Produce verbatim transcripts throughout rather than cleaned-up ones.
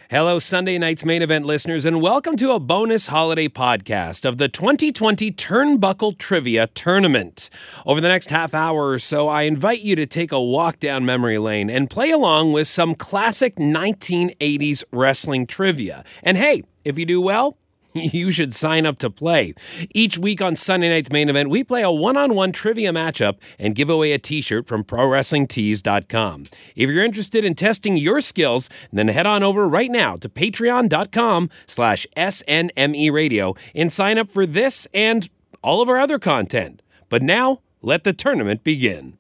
Hello, Sunday Night's Main Event listeners, and welcome to a bonus holiday podcast of the twenty twenty Turnbuckle Trivia Tournament. Over the next half hour or so, I invite you to take a walk down memory lane and play along with some classic nineteen eighties wrestling trivia. And hey, if you do well, you should sign up to play. Each week on Sunday Night's Main Event, we play a one-on-one trivia matchup and give away a t-shirt from Pro Wrestling Tees dot com. If you're interested in testing your skills, then head on over right now to patreon.com slash SNME radio and sign up for this and all of our other content. But now, let the tournament begin.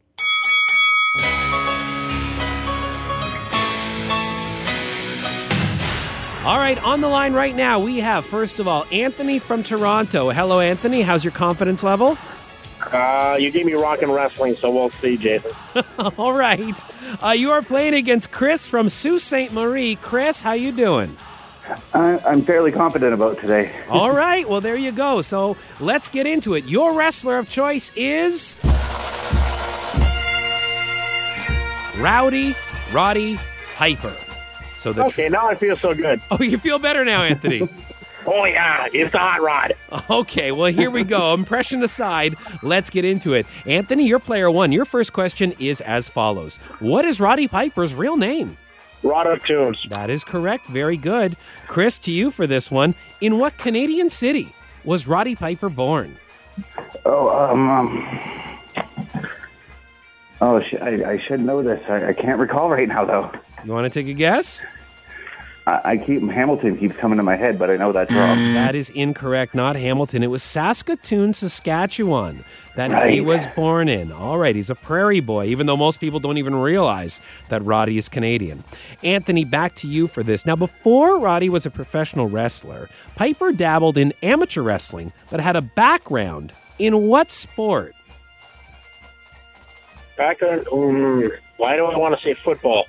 All right, on the line right now, we have, first of all, Anthony from Toronto. Hello, Anthony. How's your confidence level? Uh, you gave me rock and wrestling, so we'll see, Jason. All right. Uh, you are playing against Chris from Sault Ste. Marie. Chris, how you doing? Uh, I'm fairly confident about today. All right. Well, there you go. So let's get into it. Your wrestler of choice is Rowdy Roddy Piper. So the okay, tr- now I feel so good. Oh, you feel better now, Anthony? Oh, yeah, it's a hot rod. Okay, well, here we go. Impression aside, let's get into it. Anthony, you're player one. Your first question is as follows. What is Roddy Piper's real name? Rod of Tunes. That is correct. Very good. Chris, to you for this one. In what Canadian city was Roddy Piper born? Oh, um... um oh, sh- I, I should know this. I, I can't recall right now, though. You want to take a guess? I, I keep... Hamilton keeps coming to my head, but I know that's wrong. That is incorrect. Not Hamilton. It was Saskatoon, Saskatchewan that right. he was born in. All right, he's a prairie boy, even though most people don't even realize that Roddy is Canadian. Anthony, back to you for this. Now, before Roddy was a professional wrestler, Piper dabbled in amateur wrestling, but had a background in what sport? Background? Um, why do I want to say football?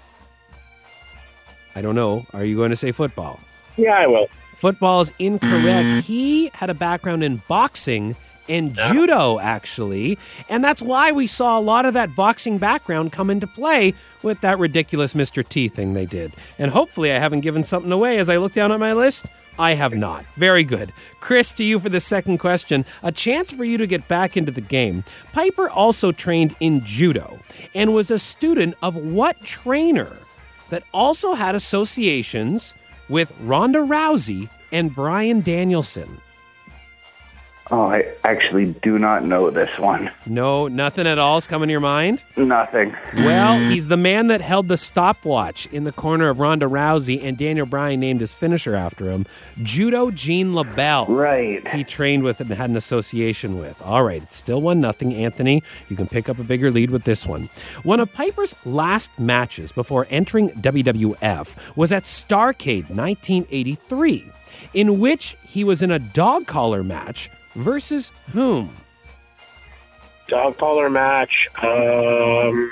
I don't know. Are you going to say football? Yeah, I will. Football is incorrect. He had a background in boxing and judo, actually, and that's why we saw a lot of that boxing background come into play with that ridiculous Mister T thing they did. And hopefully I haven't given something away as I look down at my list. I have not. Very good. Chris, to you for the second question. A chance for you to get back into the game. Piper also trained in judo and was a student of what trainer that also had associations with Ronda Rousey and Bryan Danielson? Oh, I actually do not know this one. No, nothing at all is coming to your mind? Nothing. Well, he's the man that held the stopwatch in the corner of Ronda Rousey, and Daniel Bryan named his finisher after him, Judo Gene LaBelle. Right. He trained with and had an association with. All right, it's still one nothing. Anthony, you can pick up a bigger lead with this one. One of Piper's last matches before entering W W F was at Starrcade nineteen eighty-three, in which he was in a dog collar match versus whom? Dog collar match. Um,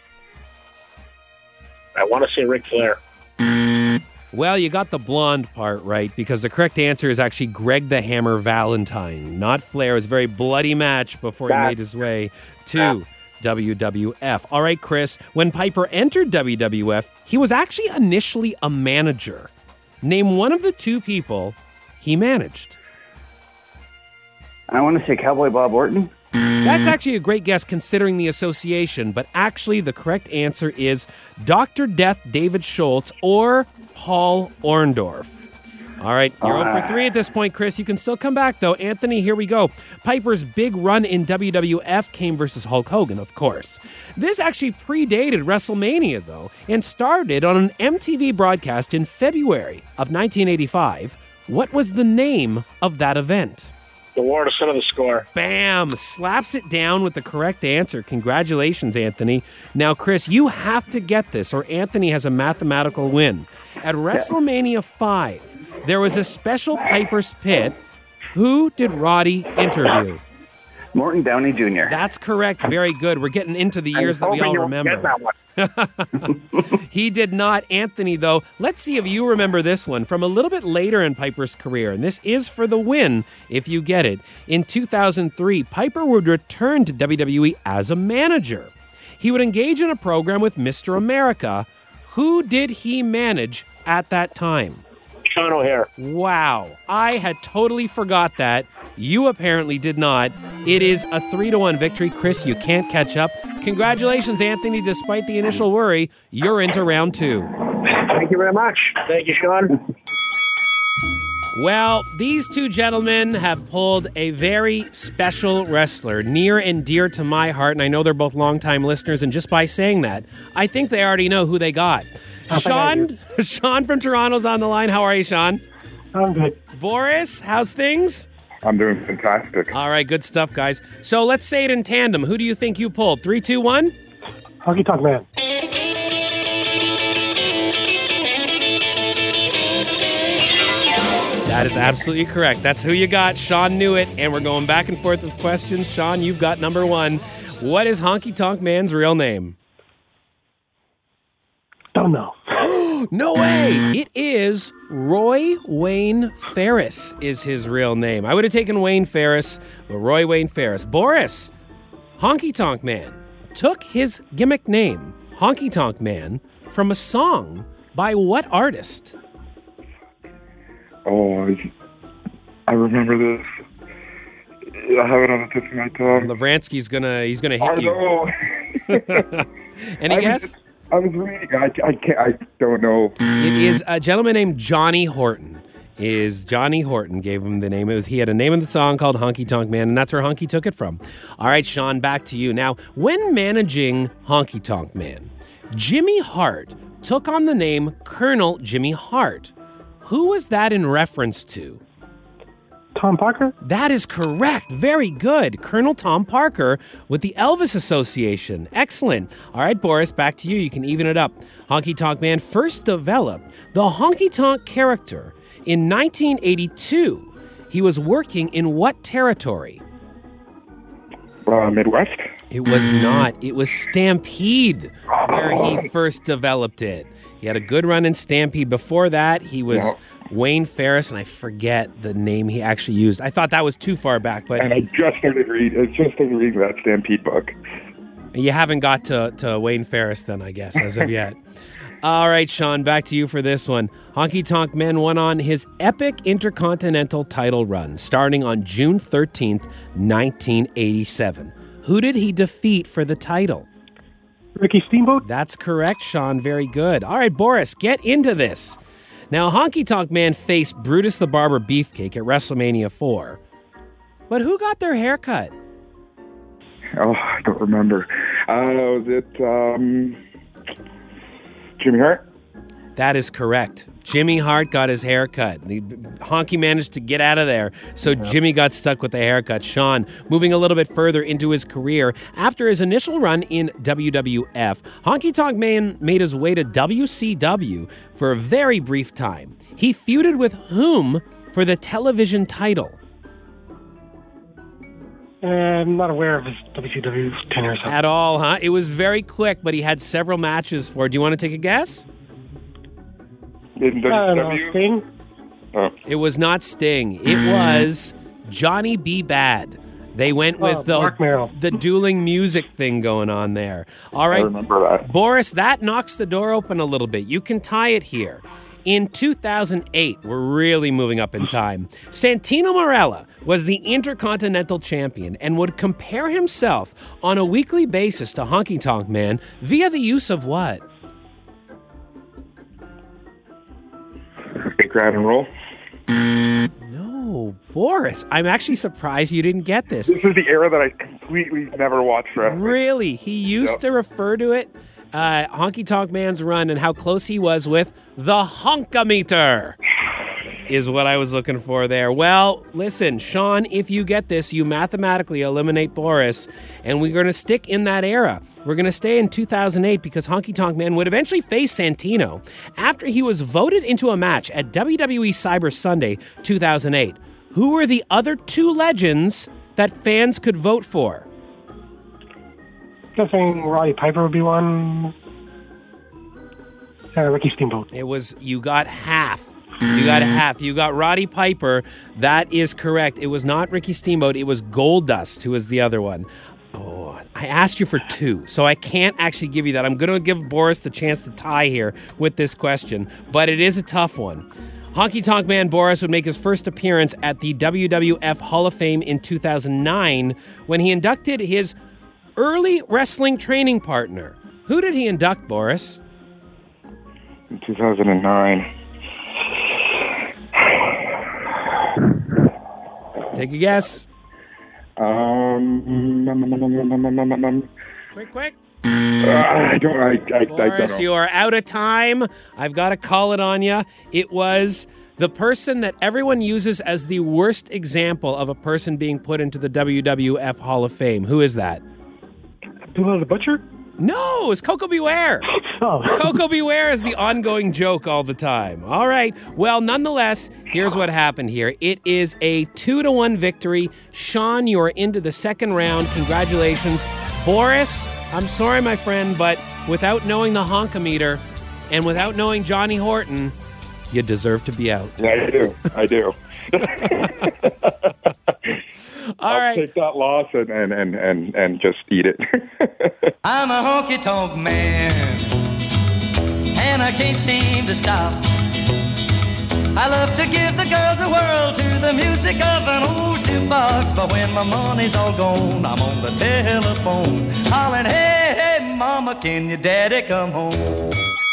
I want to say Ric Flair. Well, you got the blonde part right, because the correct answer is actually Greg the Hammer Valentine, not Flair. It was a very bloody match before he that, made his way to that. W W F. All right, Chris, when Piper entered W W F, he was actually initially a manager. Name one of the two people he managed. I want to say Cowboy Bob Orton. That's actually a great guess considering the association, but actually the correct answer is Doctor Death David Schultz or Paul Orndorff. All right, you're uh, zero for three at this point, Chris. You can still come back, though. Anthony, here we go. Piper's big run in W W F came versus Hulk Hogan, of course. This actually predated WrestleMania, though, and started on an M T V broadcast in February of nineteen eighty-five. What was the name of that event? The War to Settle the Score. Bam! Slaps it down with the correct answer. Congratulations, Anthony. Now, Chris, you have to get this, or Anthony has a mathematical win. At WrestleMania five, there was a special Piper's Pit. Who did Roddy interview? Morton Downey Junior That's correct. Very good. We're getting into the years that we all remember. He did not. Anthony, though, let's see if you remember this one from a little bit later in Piper's career, and this is for the win if you get it. In two thousand three, Piper would return to W W E as a manager. He would engage in a program with Mister America. Who did he manage at that time? Sean O'Hare. Wow. I had totally forgot that. You apparently did not. It is a three to one victory. Chris, you can't catch up. Congratulations, Anthony. Despite the initial worry, you're into round two. Thank you very much. Thank you, Sean. Well, these two gentlemen have pulled a very special wrestler, near and dear to my heart, and I know they're both longtime listeners, and just by saying that, I think they already know who they got. Oh, Sean, Sean from Toronto's on the line. How are you, Sean? I'm good. Boris, how's things? I'm doing fantastic. All right, good stuff, guys. So let's say it in tandem. Who do you think you pulled? Three, two, one? Honky Tonk Man. That is absolutely correct. That's who you got. Sean knew it, and we're going back and forth with questions. Sean, you've got number one. What is Honky Tonk Man's real name? Don't know. No way! It is Roy Wayne Ferris is his real name. I would have taken Wayne Ferris, but Roy Wayne Ferris. Boris, Honky Tonk Man, took his gimmick name, Honky Tonk Man, from a song by what artist? Oh, I, I remember this. I have it on the tip of my tongue. Lavransky's gonna, he's gonna hit I you. know. Any I guess? Was, I was reading. I, I can't. I don't know. It is a gentleman named Johnny Horton. Is Johnny Horton gave him the name. It was he had a name of the song called Honky Tonk Man, and that's where Honky took it from. All right, Sean, back to you. Now, when managing Honky Tonk Man, Jimmy Hart took on the name Colonel Jimmy Hart. Who was that in reference to? Tom Parker? That is correct. Very good. Colonel Tom Parker with the Elvis Association. Excellent. All right, Boris, back to you. You can even it up. Honky Tonk Man first developed the honky tonk character in nineteen eighty-two. He was working in what territory? Uh, Midwest? It was not. It was Stampede where he first developed it. He had a good run in Stampede. Before that, he was Yeah. Wayne Ferris, and I forget the name he actually used. I thought that was too far back, but And I just started reading. I just started reading that Stampede book. you haven't got to, to Wayne Ferris then, I guess, as of yet. All right, Sean, back to you for this one. Honky Tonk Man went on his epic Intercontinental title run starting on June thirteenth, nineteen eighty-seven. Who did he defeat for the title? Ricky Steamboat? That's correct, Sean. Very good. All right, Boris, get into this. Now, Honky Tonk Man faced Brutus the Barber Beefcake at WrestleMania four. But who got their hair cut? Oh, I don't remember. Uh, was it um, Jimmy Hart? That is correct. Jimmy Hart got his hair cut. The Honky managed to get out of there, so Jimmy got stuck with the haircut. Sean, moving a little bit further into his career, after his initial run in W W F, Honky Tonk Man made his way to W C W for a very brief time. He feuded with whom for the television title? Uh, I'm not aware of his W C W tenure. So. At all, huh? It was very quick, but he had several matches for it. Do you want to take a guess? In I don't know, W C W? Sting? Oh. It was not Sting. It was Johnny B. Bad. They went with Oh, the, Mark Merrill. the dueling music thing going on there. All I right, remember that. Boris, that knocks the door open a little bit. You can tie it here. In two thousand eight, we're really moving up in time, Santino Marella was the Intercontinental Champion and would compare himself on a weekly basis to Honky Tonk Man via the use of what? Big grab and roll. No, Boris, I'm actually surprised you didn't get this. This is the era that I completely never watched wrestling. Really? He used Yep. to refer to it, uh, Honky Tonk Man's run, and how close he was with the Honkometer is what I was looking for there. Well, listen, Sean, if you get this, you mathematically eliminate Boris, and we're going to stick in that era. We're going to stay in two thousand eight because Honky Tonk Man would eventually face Santino after he was voted into a match at W W E Cyber Sunday two thousand eight. Who were the other two legends that fans could vote for? Guessing Roddy Piper would be one. Uh, Ricky Steamboat. It was, you got half. You got half. You got Roddy Piper. That is correct. It was not Ricky Steamboat. It was Goldust, who was the other one. Oh, I I asked you for two, so I can't actually give you that. I'm going to give Boris the chance to tie here with this question, but it is a tough one. Honky Tonk Man Boris would make his first appearance at the W W F Hall of Fame in two thousand nine when he inducted his early wrestling training partner. Who did he induct, Boris? In two thousand nine. Take a guess. Um, Quick, quick. uh, I don't. I, I, I don't Boris, know. you are out of time. I've got to call it on you. It was the person that everyone uses as the worst example of a person being put into the W W F Hall of Fame. Who is that? Abdullah the Butcher? No, it's Coco Beware. Oh. Coco Beware is the ongoing joke all the time. All right. Well, nonetheless, here's what happened here. It is a two to one victory. Sean, you are into the second round. Congratulations. Boris, I'm sorry, my friend, but without knowing the honkometer and without knowing Johnny Horton, you deserve to be out. Yeah, I do. I do. All I'll right. take that loss and, and, and, and, and just eat it. I'm a honky-tonk man, and I can't seem to stop. I love to give the girls a whirl to the music of an old jukebox, but when my money's all gone, I'm on the telephone, hollering, hey, hey, mama, can your daddy come home?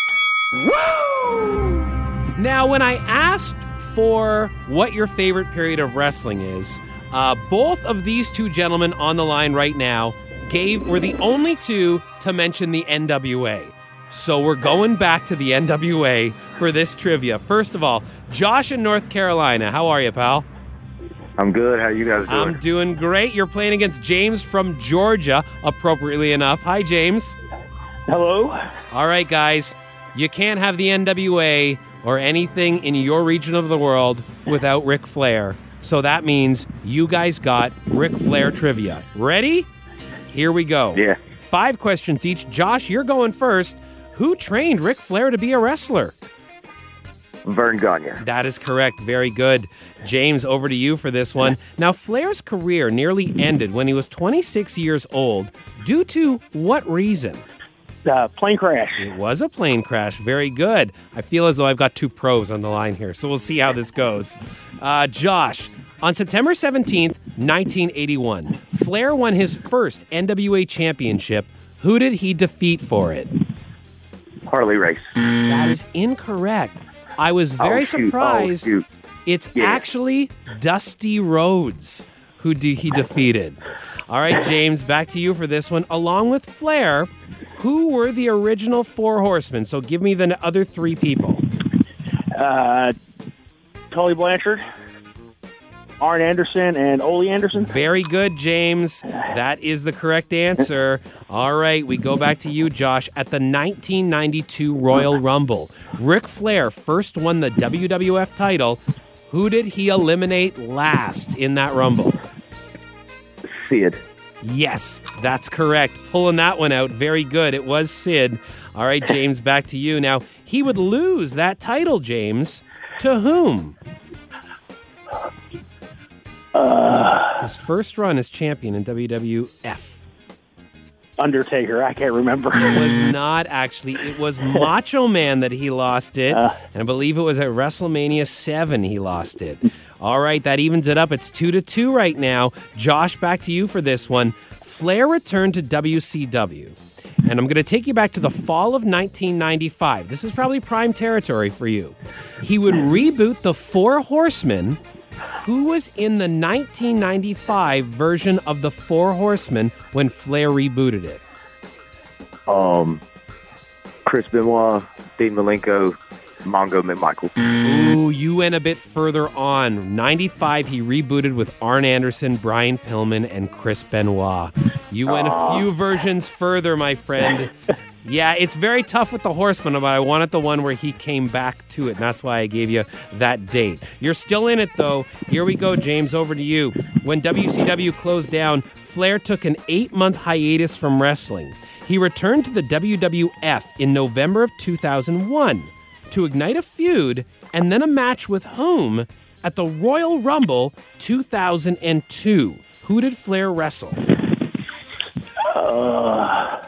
Woo! Now, when I asked for what your favorite period of wrestling is, uh, both of these two gentlemen on the line right now gave were the only two to mention the N W A. So we're going back to the N W A for this trivia. First of all, Josh in North Carolina. How are you, pal? I'm good. How you guys doing? I'm doing great. You're playing against James from Georgia, appropriately enough. Hi, James. Hello? All right, guys. You can't have the N W A or anything in your region of the world without Ric Flair. So that means you guys got Ric Flair trivia. Ready? Here we go. Yeah. Five questions each. Josh, you're going first. Who trained Ric Flair to be a wrestler? Vern Gagne. That is correct. Very good. James, over to you for this one. Now, Flair's career nearly ended when he was twenty-six years old. Due to what reason? Uh, plane crash. It was a plane crash. Very good. I feel as though I've got two pros on the line here, so we'll see how this goes. Uh, Josh, on September seventeenth, nineteen eighty-one, Flair won his first N W A championship. Who did he defeat for it? Harley Race. That is incorrect. I was very Oh, shoot. surprised. Oh, shoot. It's Yeah. actually Dusty Rhodes who de- he defeated. All right, James, back to you for this one. Along with Flair, who were the original Four Horsemen? So give me the other three people. Uh, Tully Blanchard, Arn Anderson, and Ole Anderson. Very good, James. That is the correct answer. All right, we go back to you, Josh. At the nineteen ninety-two Royal Rumble, Ric Flair first won the W W F title. Who did he eliminate last in that Rumble? Sid. Yes, that's correct. Pulling that one out. Very good. It was Sid. All right, James, back to you. Now, he would lose that title, James. To whom? Uh, His first run as champion in W W F. Undertaker. I can't remember. It was not actually. It was Macho Man that he lost it. Uh. And I believe it was at WrestleMania seven he lost it. All right, that evens it up. It's two to two right now. Josh, back to you for this one. Flair returned to W C W. And I'm going to take you back to the fall of nineteen ninety-five. This is probably prime territory for you. He would reboot the Four Horsemen. Who was in the nineteen ninety-five version of the Four Horsemen when Flair rebooted it? Um, Chris Benoit, Dean Malenko, Mongo McMichael. Ooh, you went a bit further on. ninety-five, he rebooted with Arn Anderson, Brian Pillman, and Chris Benoit. You went a few versions further, my friend. Yeah, it's very tough with the Horsemen, but I wanted the one where he came back to it, and that's why I gave you that date. You're still in it, though. Here we go, James, over to you. When W C W closed down, Flair took an eight-month hiatus from wrestling. He returned to the W W F in November of two thousand one to ignite a feud and then a match with whom at the Royal Rumble two thousand two. Who did Flair wrestle? Uh,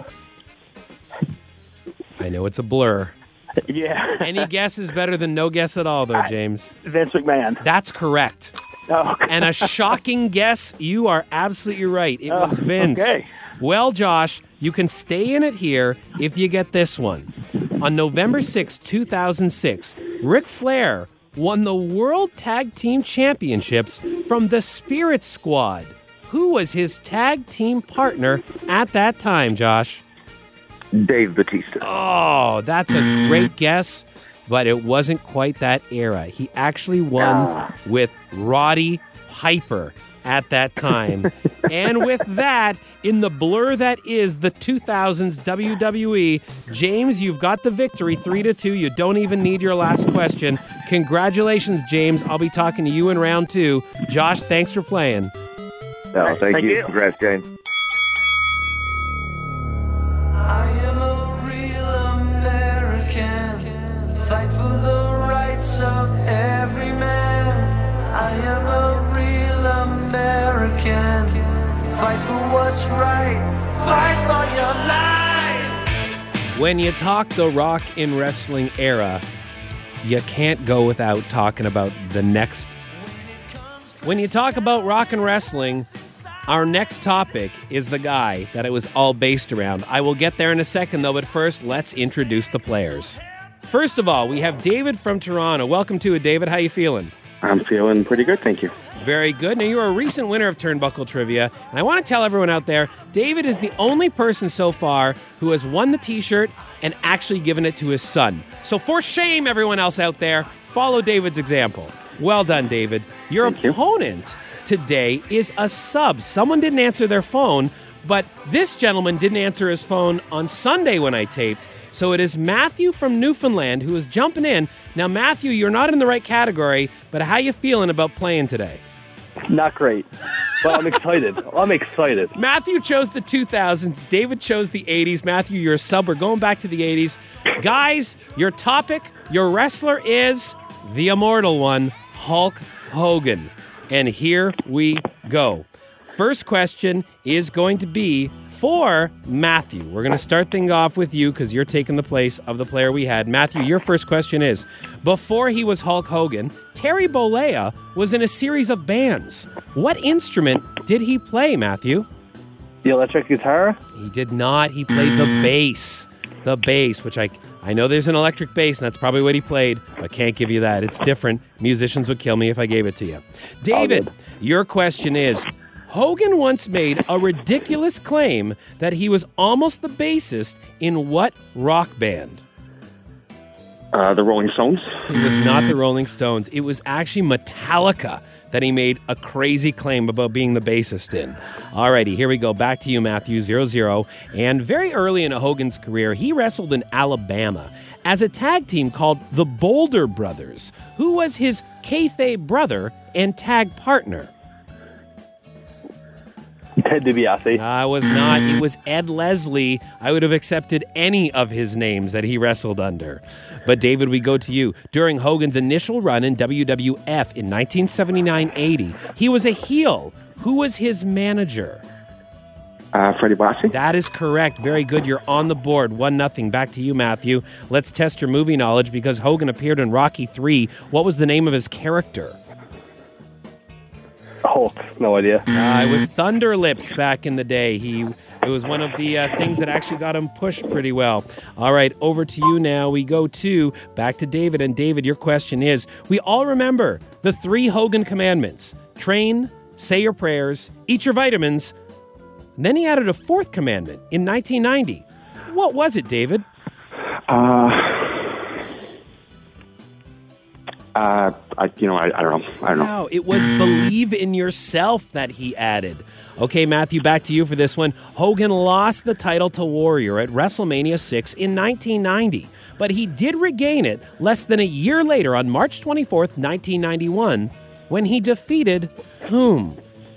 I know it's a blur. yeah. Any guess is better than no guess at all, though, James. Vince McMahon. That's correct. Oh, And a shocking guess, you are absolutely right. It was Oh, Vince. okay. Well, Josh, you can stay in it here if you get this one. On November sixth, two thousand six, Ric Flair won the World Tag Team Championships from the Spirit Squad. Who was his tag team partner at that time, Josh? Dave Batista. Oh, that's a great guess, but it wasn't quite that era. He actually won Ah. with Roddy Piper at that time. And with that, in the blur that is the two thousands W W E, James, you've got the victory, three to two. You don't even need your last question. Congratulations, James. I'll be talking to you in round two. Josh, thanks for playing. Oh, thank, Thank you. you. Congrats, James. I am a real American. Fight for the rights of every man. I am a real American. Fight for what's right. Fight for your life. When you talk the Rock in Wrestling era, you can't go without talking about the next. When you talk about Rock and Wrestling, our next topic is the guy that it was all based around. I will get there in a second, though, but first, let's introduce the players. First of all, we have David from Toronto. Welcome to it, David. How you feeling? I'm feeling pretty good, thank you. Very good. Now, you're a recent winner of Turnbuckle Trivia, and I want to tell everyone out there, David is the only person so far who has won the T-shirt and actually given it to his son. So for shame, everyone else out there, follow David's example. Well done, David. Your Thank you. opponent today is a sub. Someone didn't answer their phone, but this gentleman didn't answer his phone on Sunday when I taped. So it is Matthew from Newfoundland who is jumping in. Now, Matthew, you're not in the right category, but how you feeling about playing today? Not great, but I'm excited. I'm excited. Matthew chose the two thousands. David chose the eighties. Matthew, you're a sub. We're going back to the eighties. Guys, your topic, your wrestler is the immortal one, Hulk Hogan. And here we go. First question is going to be for Matthew. We're going to start things off with you because you're taking the place of the player we had. Matthew, your first question is, before he was Hulk Hogan, Terry Bollea was in a series of bands. What instrument did he play, Matthew? The electric guitar? He did not. He played the bass. The bass, which I I know there's an electric bass, and that's probably what he played, but can't give you that. It's different. Musicians would kill me if I gave it to you. David, your question is, Hogan once made a ridiculous claim that he was almost the bassist in what rock band? Uh, the Rolling Stones. It was not the Rolling Stones. It was actually Metallica that he made a crazy claim about being the bassist in. Alrighty, here we go. Back to you, Matthew, zero zero. And very early in Hogan's career, he wrestled in Alabama as a tag team called the Boulder Brothers. Who was his kayfabe brother and tag partner? Ted DiBiase. I was not. It was Ed Leslie. I would have accepted any of his names that he wrestled under. But David, we go to you. During Hogan's initial run in W W F in nineteen seventy-nine eighty, he was a heel. Who was his manager? Uh, Freddie Blassie. That is correct. Very good. You're on the board. One nothing. Back to you, Matthew. Let's test your movie knowledge because Hogan appeared in Rocky three. What was the name of his character? Hulk. No idea. Uh, it was Thunder Lips back in the day. He It was one of the uh, things that actually got him pushed pretty well. All right, over to you now. We go to, back to David. And David, your question is, we all remember the three Hogan commandments. Train, say your prayers, eat your vitamins. And then he added a fourth commandment in nineteen ninety. What was it, David? Uh, uh, I, you know, I, I don't know. I don't know. Wow, it was believe in yourself that he added. Okay, Matthew, back to you for this one. Hogan lost the title to Warrior at WrestleMania six in nineteen ninety, but he did regain it less than a year later on March twenty-fourth, nineteen ninety-one, when he defeated whom?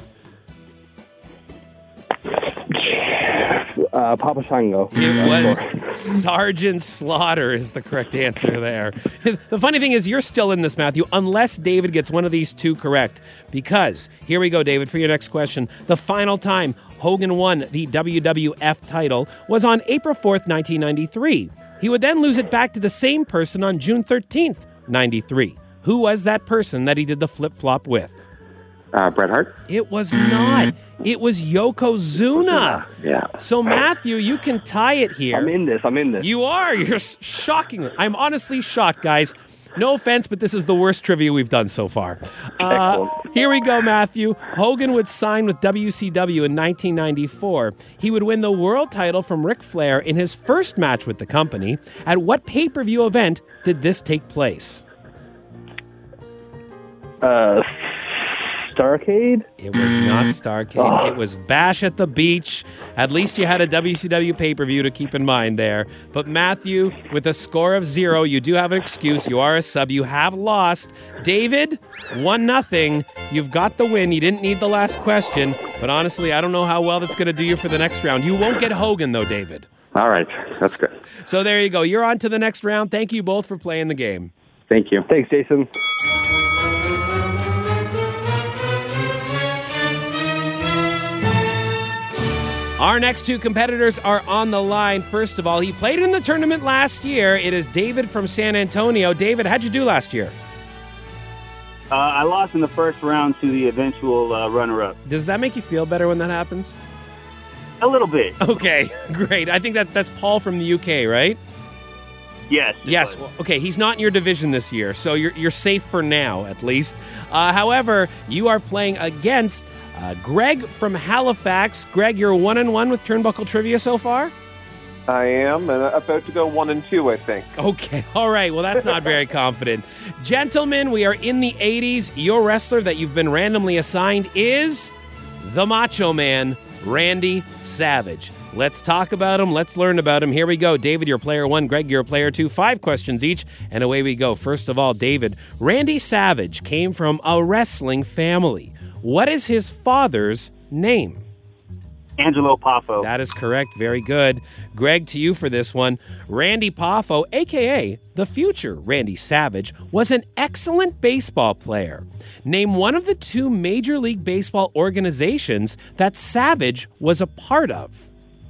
Uh, Papa Shango. It was Sergeant Slaughter is the correct answer there. The funny thing is you're still in this, Matthew, unless David gets one of these two correct. Because, here we go, David, for your next question. The final time Hogan won the W W F title was on April fourth, nineteen ninety-three. He would then lose it back to the same person on June thirteenth, ninety-three. Who was that person that he did the flip-flop with? Uh, Bret Hart? It was not. It was Yokozuna. Yeah. So, Matthew, you can tie it here. I'm in this. I'm in this. You are. You're shocking. I'm honestly shocked, guys. No offense, but this is the worst trivia we've done so far. Uh, here we go, Matthew. Hogan would sign with W C W in nineteen ninety-four. He would win the world title from Ric Flair in his first match with the company. At what pay-per-view event did this take place? Uh, Starrcade? It was not Starrcade. Oh. It was Bash at the Beach. At least you had a W C W pay-per-view to keep in mind there. But Matthew, with a score of zero, you do have an excuse. You are a sub. You have lost. David, one nothing. You've got the win. You didn't need the last question. But honestly, I don't know how well that's going to do you for the next round. You won't get Hogan, though, David. All right. That's good. So there you go. You're on to the next round. Thank you both for playing the game. Thank you. Thanks, Jason. Our next two competitors are on the line. First of all, he played in the tournament last year. It is David from San Antonio. David, how'd you do last year? Uh, I lost in the first round to the eventual uh, runner-up. Does that make you feel better when that happens? A little bit. Okay, great. I think that that's Paul from the U K, right? Yes. Yes. Well, okay, he's not in your division this year, so you're you're safe for now, at least. Uh, however, you are playing against uh, Greg from Halifax. Greg, you're one and one with Turnbuckle Trivia so far? I am, and about to go one and two, I think. Okay, all right. Well, that's not very confident. Gentlemen, we are in the eighties. Your wrestler that you've been randomly assigned is the Macho Man, Randy Savage. Let's talk about him. Let's learn about him. Here we go. David, you're player one. Greg, you're player two. Five questions each, and away we go. First of all, David, Randy Savage came from a wrestling family. What is his father's name? Angelo Poffo. That is correct. Very good. Greg, to you for this one. Randy Poffo, a k a the future Randy Savage, was an excellent baseball player. Name one of the two Major League Baseball organizations that Savage was a part of.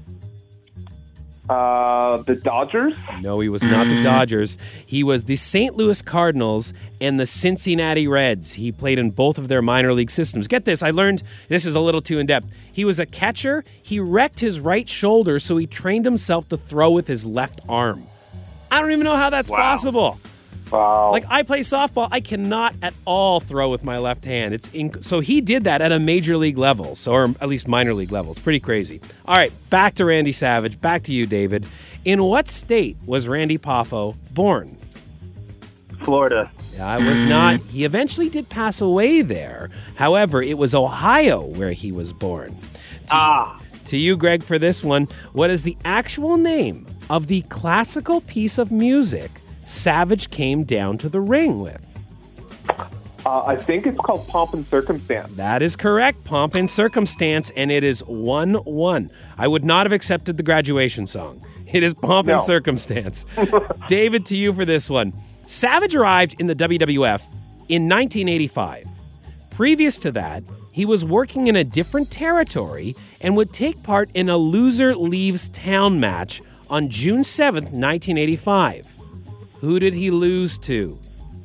Uh, the Dodgers? No, he was not the Dodgers. He was the Saint Louis Cardinals and the Cincinnati Reds. He played in both of their minor league systems. Get this, I learned, this is a little too in-depth. He was a catcher. He wrecked his right shoulder, so he trained himself to throw with his left arm. I don't even know how that's wow. possible. Wow. Like, I play softball. I cannot at all throw with my left hand. It's inc- So he did that at a major league level, so, or at least minor league level. It's pretty crazy. All right, back to Randy Savage. Back to you, David. In what state was Randy Poffo born? Florida. Yeah, I was not. He eventually did pass away there. However, it was Ohio where he was born. To, ah. To you, Greg, for this one, what is the actual name of the classical piece of music Savage came down to the ring with? Uh, I think it's called Pomp and Circumstance. That is correct, Pomp and Circumstance, and it is one one. I would not have accepted the graduation song. It is Pomp no. and Circumstance. David, to you for this one. Savage arrived in the W W F in nineteen eighty-five. Previous to that, he was working in a different territory and would take part in a loser leaves town match on June seventh, nineteen eighty-five. Who did he lose to?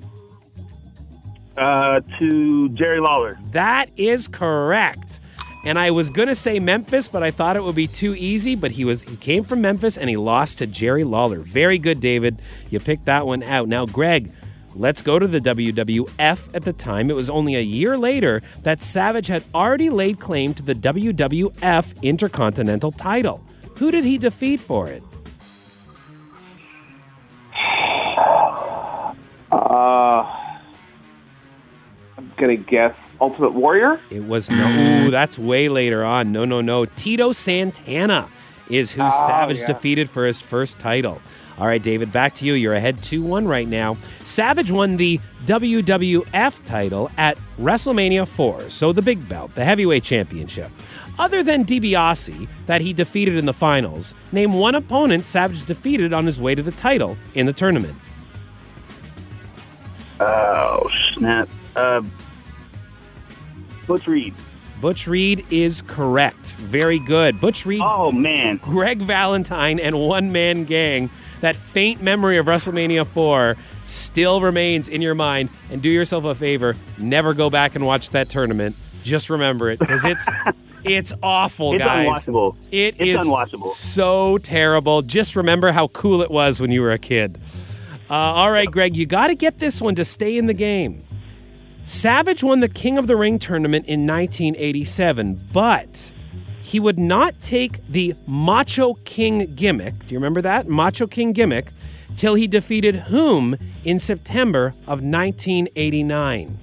Uh, to Jerry Lawler. That is correct. And I was going to say Memphis, but I thought it would be too easy. But he was he came from Memphis, and he lost to Jerry Lawler. Very good, David. You picked that one out. Now, Greg, let's go to the W W F at the time. It was only a year later that Savage had already laid claim to the W W F Intercontinental title. Who did he defeat for it? Uh, I'm going to guess Ultimate Warrior? It was no, ooh, that's way later on. No, no, no. Tito Santana is who oh, Savage yeah. defeated for his first title. All right, David, back to you. You're ahead two one right now. Savage won the W W F title at WrestleMania four, so the big belt, the heavyweight championship. Other than DiBiase, that he defeated in the finals, name one opponent Savage defeated on his way to the title in the tournament. Oh, snap. Uh, Butch Reed. Butch Reed is correct. Very good. Butch Reed, Oh, man. Greg Valentine, and One Man Gang. That faint memory of WrestleMania four still remains in your mind. And do yourself a favor, never go back and watch that tournament. Just remember it, because it's it's awful, It's guys. unwatchable. It It's is unwatchable. so terrible. Just remember how cool it was when you were a kid. Uh, all right, Greg, you got to get this one to stay in the game. Savage won the King of the Ring tournament in nineteen eighty-seven, but he would not take the Macho King gimmick. Do you remember that? Macho King gimmick, till he defeated whom in September of nineteen eighty-nine?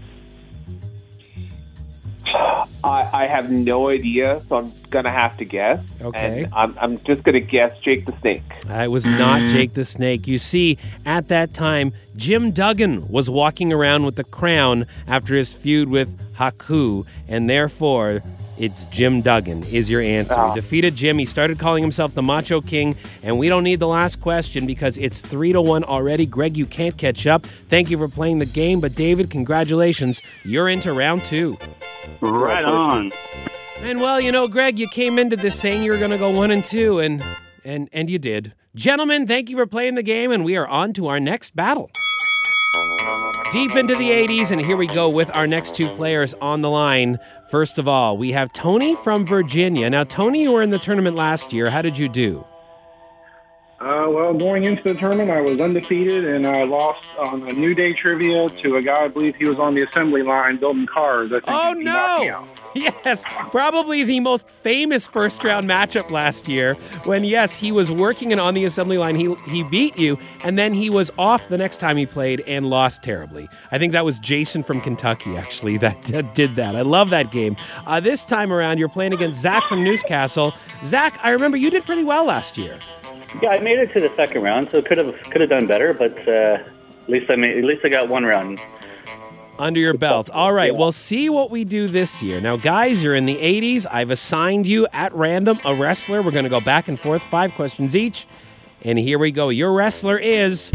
I, I have no idea, so I'm gonna have to guess. Okay. And I'm, I'm just gonna guess Jake the Snake. Uh, it was not Jake the Snake. You see, at that time, Jim Duggan was walking around with the crown after his feud with Haku, and therefore, it's Jim Duggan is your answer. Ah. He defeated Jim. He started calling himself the Macho King, and we don't need the last question because it's three to one already. Greg, you can't catch up. Thank you for playing the game, but David, congratulations. You're into round two. Right on. And well, you know, Greg, you came into this saying you were going to go one and two, and and and you did. Gentlemen, thank you for playing the game, and we are on to our next battle. Deep into the eighties, and here we go with our next two players on the line. First of all, we have Tony from Virginia. Now, Tony, you were in the tournament last year. How did you do? Uh, well, going into the tournament, I was undefeated, and I lost on a New Day trivia to a guy I believe he was on the assembly line building cars. I think Oh, he knocked me no! out. Yes, probably the most famous first-round matchup last year when, yes, he was working and on the assembly line. He, he beat you, and then he was off the next time he played and lost terribly. I think that was Jason from Kentucky, actually, that, that did that. I love that game. Uh, this time around, you're playing against Zach from Newcastle. Zach, I remember you did pretty well last year. Yeah, I made it to the second round, so could have could have done better, but uh, at least I made at least I got one round under your belt. All right, well, see what we do this year. Now, guys, you're in the eighties. I've assigned you at random a wrestler. We're going to go back and forth, five questions each. And here we go. Your wrestler is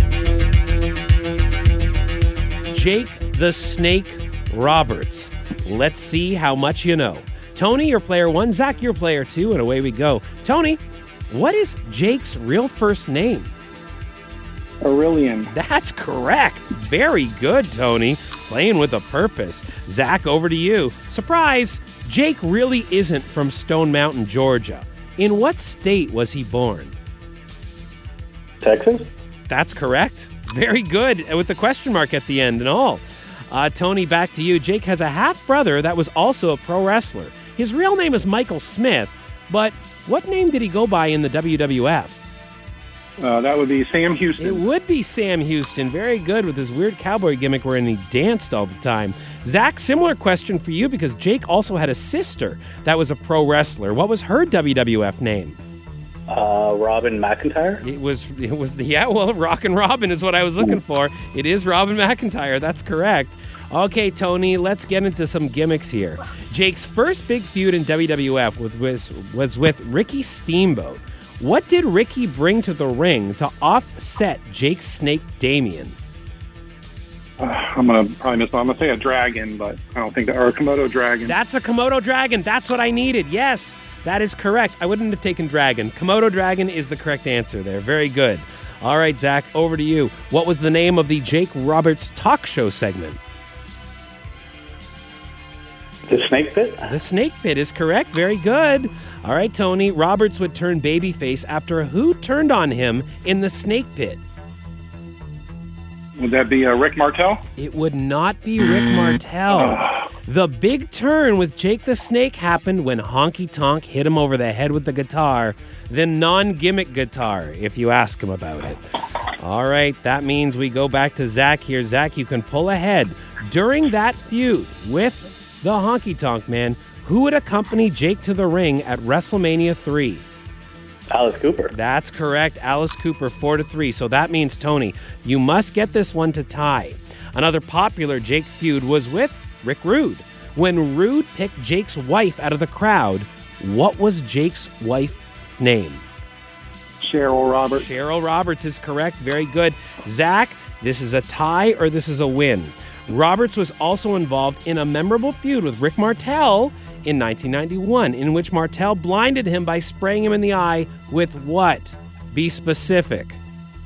Jake the Snake Roberts. Let's see how much you know. Tony, you're player one. Zach, you're player two, and away we go. Tony, what is Jake's real first name? Aurelian. That's correct. Very good, Tony. Playing with a purpose. Zach, over to you. Surprise! Jake really isn't from Stone Mountain, Georgia. In what state was he born? Texas? That's correct. Very good, with the question mark at the end and all. Uh, Tony, back to you. Jake has a half-brother that was also a pro wrestler. His real name is Michael Smith, but what name did he go by in the W W F? Uh, that would be Sam Houston. It would be Sam Houston. Very good with his weird cowboy gimmick wherein he danced all the time. Zach, similar question for you because Jake also had a sister that was a pro wrestler. What was her W W F name? Uh, Robin McIntyre? It was, it was the, yeah, well, Rockin' Robin is what I was looking for. It is Robin McIntyre. That's correct. Okay, Tony, let's get into some gimmicks here. Jake's first big feud in W W F was, was, was with Ricky Steamboat. What did Ricky bring to the ring to offset Jake's snake Damien? Uh, I'm gonna probably miss. I'm gonna say a dragon, but I don't think that or a Komodo dragon. That's a Komodo dragon. That's what I needed. Yes, that is correct. I wouldn't have taken dragon. Komodo dragon is the correct answer there. Very good. All right, Zach, over to you. What was the name of the Jake Roberts talk show segment? The Snake Pit? The Snake Pit is correct. Very good. All right, Tony. Roberts would turn babyface after who turned on him in the Snake Pit? Would that be uh, Rick Martel? It would not be Rick Martel. The big turn with Jake the Snake happened when Honky Tonk hit him over the head with the guitar, the non-gimmick guitar, if you ask him about it. All right, that means we go back to Zach here. Zach, you can pull ahead. During that feud with the Honky Tonk Man, who would accompany Jake to the ring at WrestleMania three? Alice Cooper. That's correct. Alice Cooper, four to three. So that means, Tony, you must get this one to tie. Another popular Jake feud was with Rick Rude. When Rude picked Jake's wife out of the crowd, what was Jake's wife's name? Cheryl Roberts. Cheryl Roberts is correct. Very good. Zach, this is a tie or this is a win? Roberts was also involved in a memorable feud with Rick Martel in nineteen ninety-one, in which Martel blinded him by spraying him in the eye with what? Be specific.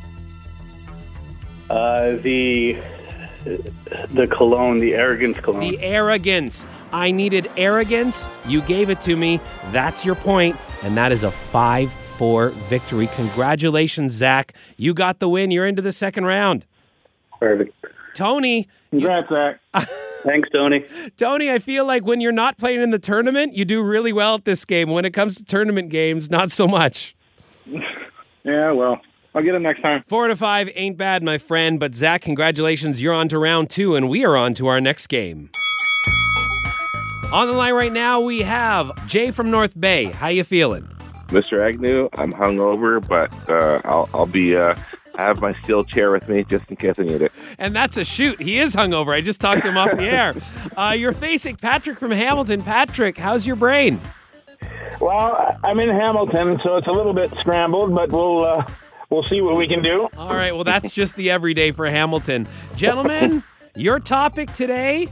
Uh, the the cologne, the arrogance cologne. The arrogance. I needed arrogance. You gave it to me. That's your point, and that is a five four victory. Congratulations, Zach. You got the win. You're into the second round. Perfect. Tony. Congrats, Zach. Thanks, Tony. Tony, I feel like when you're not playing in the tournament, you do really well at this game. When it comes to tournament games, not so much. Yeah, well, I'll get it next time. Four to five ain't bad, my friend. But Zach, congratulations. You're on to round two, and we are on to our next game. On the line right now, we have Jay from North Bay. How you feeling? Mister Agnew, I'm hungover, but uh, I'll, I'll be. Uh, I have my steel chair with me just in case I need it. And that's a shoot. He is hungover. I just talked to him off the air. Uh, you're facing Patrick from Hamilton. Patrick, how's your brain? Well, I'm in Hamilton, so it's a little bit scrambled, but we'll uh, we'll see what we can do. All right. Well, that's just the everyday for Hamilton, gentlemen. Your topic today.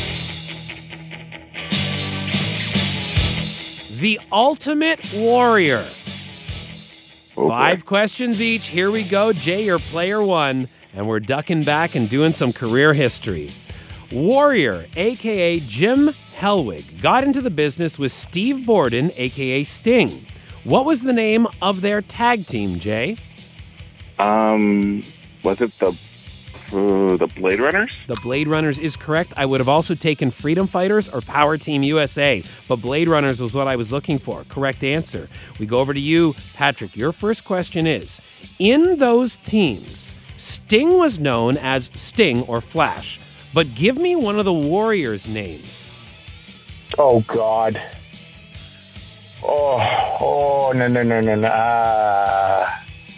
The Ultimate Warrior. Okay. Five questions each. Here we go. Jay, you're player one, and we're ducking back and doing some career history. Warrior, a k a. Jim Hellwig, got into the business with Steve Borden, a k a. Sting. What was the name of their tag team, Jay? Um, was it the uh, the Blade Runners? The Blade Runners is correct. I would have also taken Freedom Fighters or Power Team U S A, but Blade Runners was what I was looking for. Correct answer. We go over to you, Patrick. Your first question is, in those teams, Sting was known as Sting or Flash, but give me one of the Warriors' names. Oh, God. Oh, oh, no, no, no, no, no. Uh...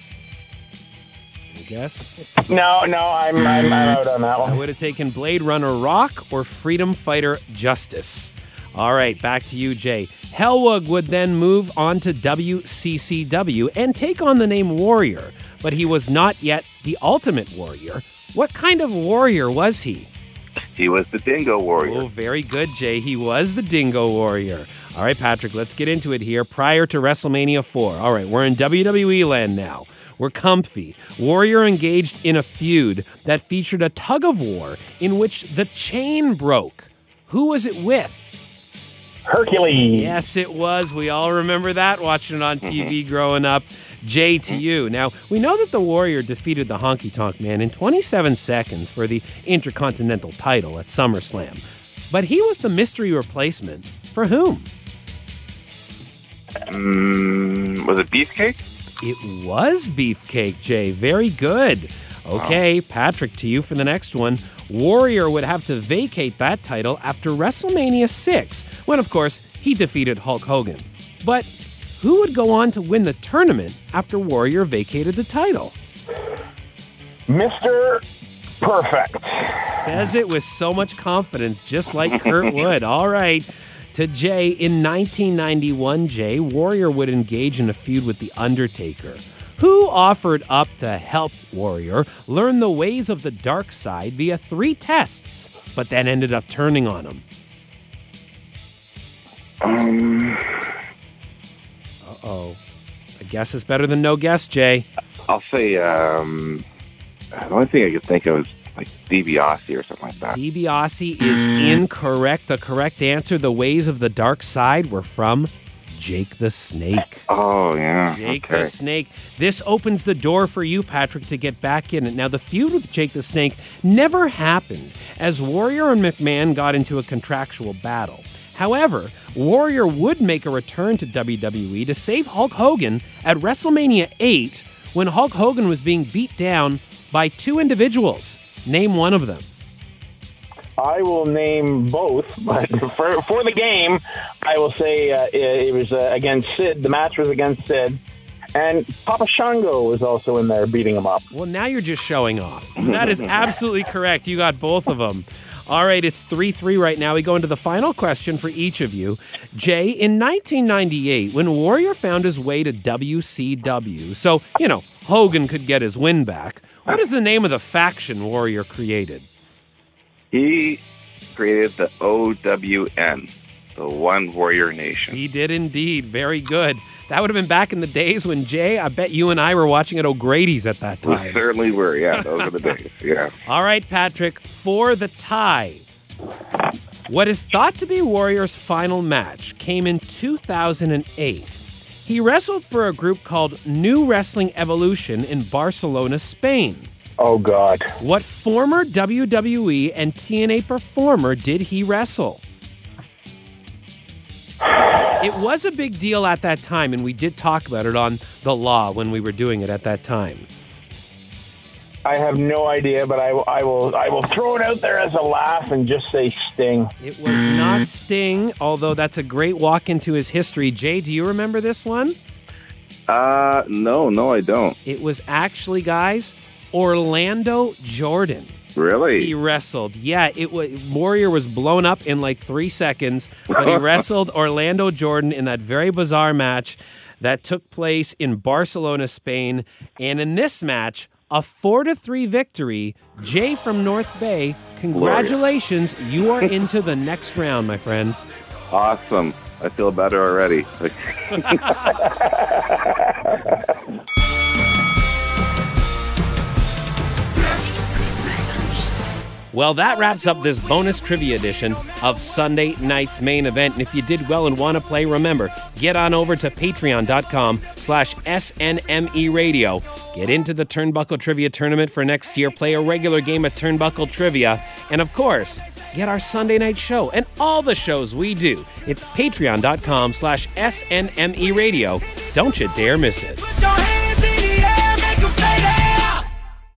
Guess? No, no, I'm, I'm, I'm out on that one. I would have taken Blade Runner Rock or Freedom Fighter Justice. All right, back to you, Jay. Hellwig would then move on to W C C W and take on the name Warrior, but he was not yet the Ultimate Warrior. What kind of warrior was he? He was the Dingo Warrior. Oh, very good, Jay. He was the Dingo Warrior. All right, Patrick, let's get into it here. Prior to WrestleMania four. All right, we're in W W E land now. We're comfy. Warrior engaged in a feud that featured a tug of war in which the chain broke. Who was it with? Hercules. Yes, it was. We all remember that, watching it on T V growing up. Jay, to you. Now, we know that the Warrior defeated the Honky Tonk Man in twenty-seven seconds for the Intercontinental title at SummerSlam. But he was the mystery replacement for whom? Um, was it Beefcake? It was Beefcake, Jay. Very good. Okay, Patrick, to you for the next one. Warrior would have to vacate that title after WrestleMania six, when, of course, he defeated Hulk Hogan. But who would go on to win the tournament after Warrior vacated the title? Mister Perfect. Says it with so much confidence, just like Kurt Wood. All right. To Jay, in nineteen ninety-one, Jay, Warrior would engage in a feud with The Undertaker, who offered up to help Warrior learn the ways of the dark side via three tests, but then ended up turning on him. Um. Uh-oh. A guess is better than no guess, Jay. I'll say, um, the only thing I could think of is like DiBiase or something like that. DiBiase is incorrect. The correct answer, the ways of the dark side, were from Jake the Snake. Oh, yeah. Jake okay. the Snake. This opens the door for you, Patrick, to get back in it. Now, the feud with Jake the Snake never happened, as Warrior and McMahon got into a contractual battle. However, Warrior would make a return to W W E to save Hulk Hogan at WrestleMania eight, when Hulk Hogan was being beat down by two individuals. Name one of them. I will name both, but for, for the game, I will say uh, it, it was uh, against Sid. The match was against Sid. And Papa Shango was also in there beating him up. Well, now you're just showing off. That is absolutely correct. You got both of them. All right, it's three three right now. We go into the final question for each of you. Jay, in nineteen ninety-eight, when Warrior found his way to W C W, so, you know, Hogan could get his win back, what is the name of the faction Warrior created? He created the O W N. The one Warrior Nation. He did indeed. Very good. That would have been back in the days when, Jay, I bet you and I were watching at O'Grady's at that time. We certainly were, yeah. Those were the days, yeah. All right, Patrick, for the tie. What is thought to be Warrior's final match came in two thousand eight. He wrestled for a group called New Wrestling Evolution in Barcelona, Spain. Oh, God. What former W W E and T N A performer did he wrestle? It was a big deal at that time, and we did talk about it on The Law when we were doing it at that time. I have no idea, but I, I will I will throw it out there as a laugh and just say Sting. It was not Sting, although that's a great walk into his history. Jay, do you remember this one? Uh, no, no, I don't. It was actually, guys, Orlando Jordan. Really? He wrestled. Yeah, it was Warrior was blown up in like three seconds, but he wrestled Orlando Jordan in that very bizarre match that took place in Barcelona, Spain. And in this match, a four to three victory. Jay from North Bay, congratulations. You are into the next round, my friend. Awesome. I feel better already. Well, that wraps up this bonus trivia edition of Sunday night's main event. And if you did well and want to play, remember, get on over to patreon.com slash SNME radio. Get into the Turnbuckle Trivia Tournament for next year. Play a regular game of Turnbuckle Trivia. And of course, get our Sunday night show and all the shows we do. It's patreon.com slash SNME radio. Don't you dare miss it.